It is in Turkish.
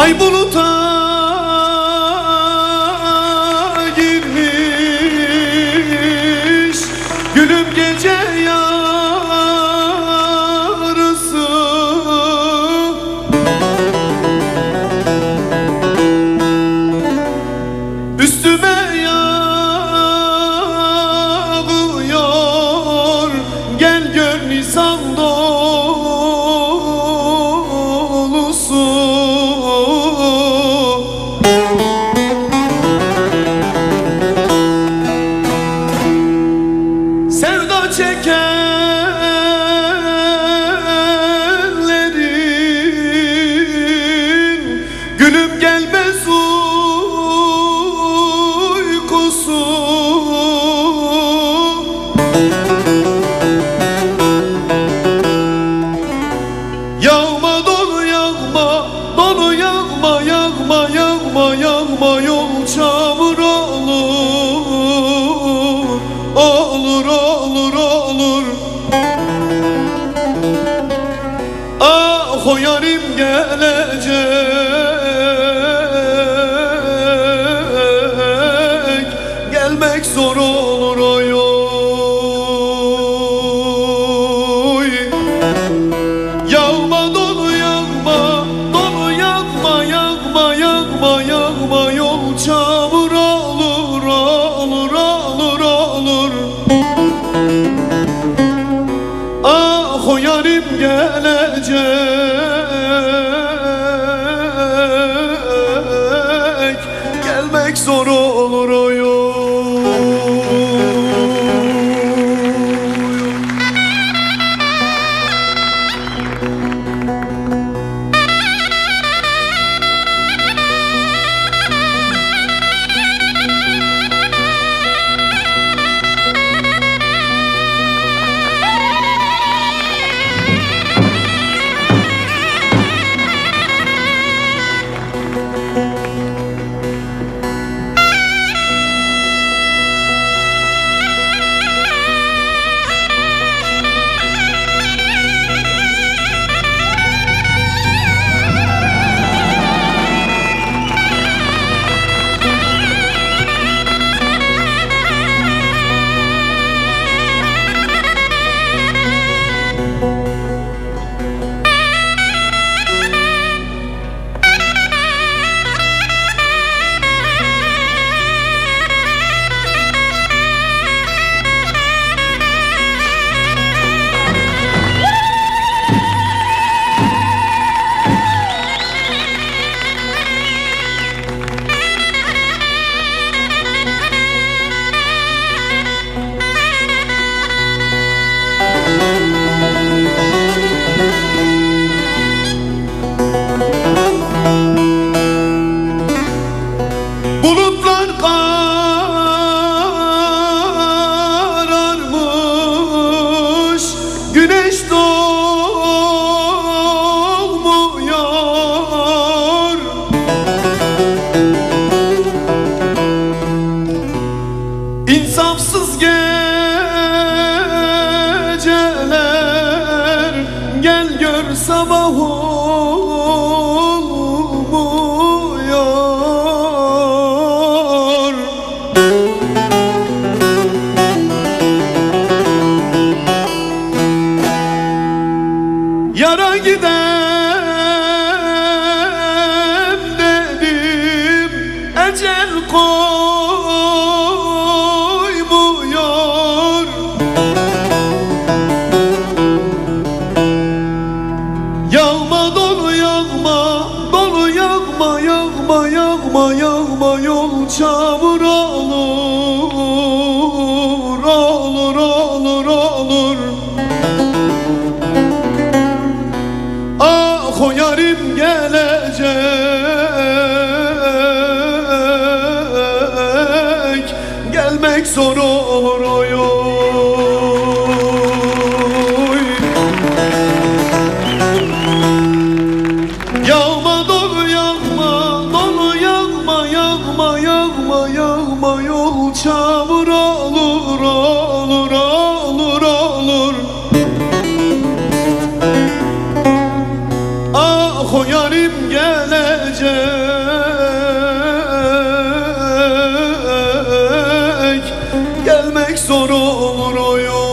Ay buluta girmiş gülüm gece yarısı. Üstüme yağıyor, gel gör Nisan dolusu. Sevda çekenlerin gülüm gelmez uykusu. Yağma dolu yağma, dolu yağma, yağma, yağma, yağma, yol çamur olur, olur, olur, olur. Ah o yarim gelecek, gelmek zor olur oy oy. Yağma dolu yağma, dolu yağma, yağma, yağma, yağma, yol çamur olur, olur, olur, olur. Ah o yarim gelecek, gelmek zor olur oy oy. Bulutlar kararmış, güneş doğmuyor. İnsafsız geceler, gel gör sabah olmuyor. Yara gidem dedim, ecel koymuyor. Yağma dolu yağma, dolu yağma, yağma, yağma, yağma, yol çamur olur, olur, olur, olur. Ah o yarim gelecek, gelmek zor olur oy oy. Yağma dolu yağma, dolu yağma, yağma, yağma, yağma, yol çamur olur, olur, olur, olur. Ah Ah o yarim gelecek, gelmek zor olur oy oy.